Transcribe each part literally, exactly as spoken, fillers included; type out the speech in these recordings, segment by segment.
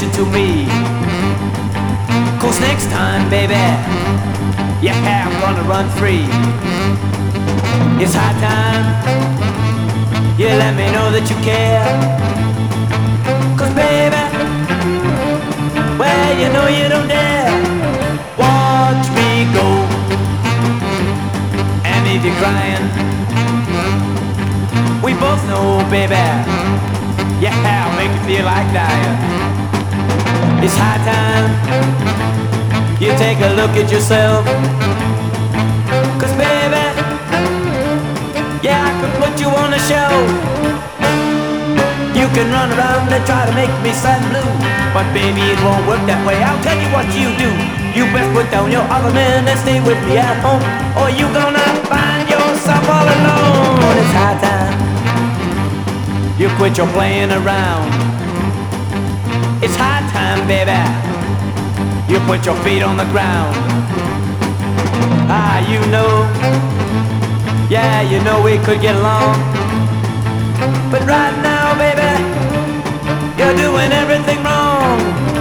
attention to me. Cause next time, baby, yeah, I'm gonna run free. It's high time, you let me know that you care. Cause baby, well, you know you don't dare watch me go. And if you're crying, we both know, baby, yeah, I'll make you feel like dying. It's high time you take a look at yourself. Cause baby, yeah, I could put you on a shelf. You can run around and try to make me sad and blue, but baby, it won't work that way. I'll tell you what you do. You best put down your other man and stay with me at home, or you gonna find yourself all alone. It's high time you quit your playing around. It's high time, baby, you put your feet on the ground. Ah, you know, yeah, you know we could get along, but right now, baby, you're doing everything wrong.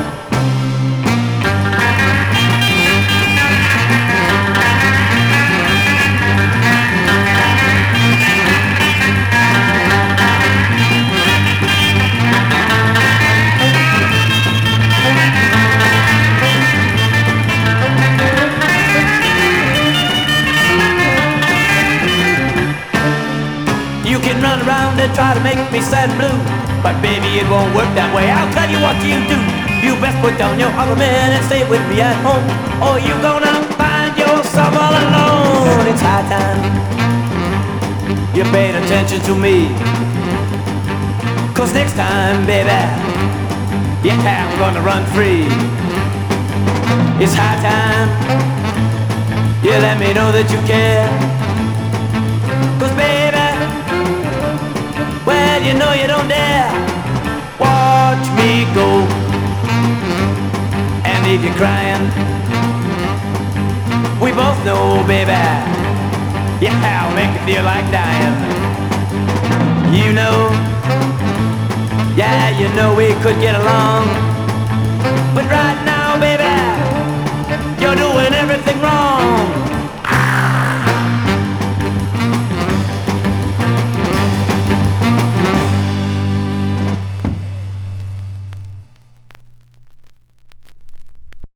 You can run around and try to make me sad and blue, but baby, it won't work that way. I'll tell you what you do. You best put down your other man and stay with me at home, or you gonna find yourself all alone. It's high time you paid attention to me. Cause next time, baby, yeah, I'm gonna run free. It's high time you let me know that you care. Cause baby, well, you know you don't dare watch me go. And if you're crying, we both know, baby, yeah, I'll make you feel like dying. You know, yeah, you know we could get along, but right now, baby,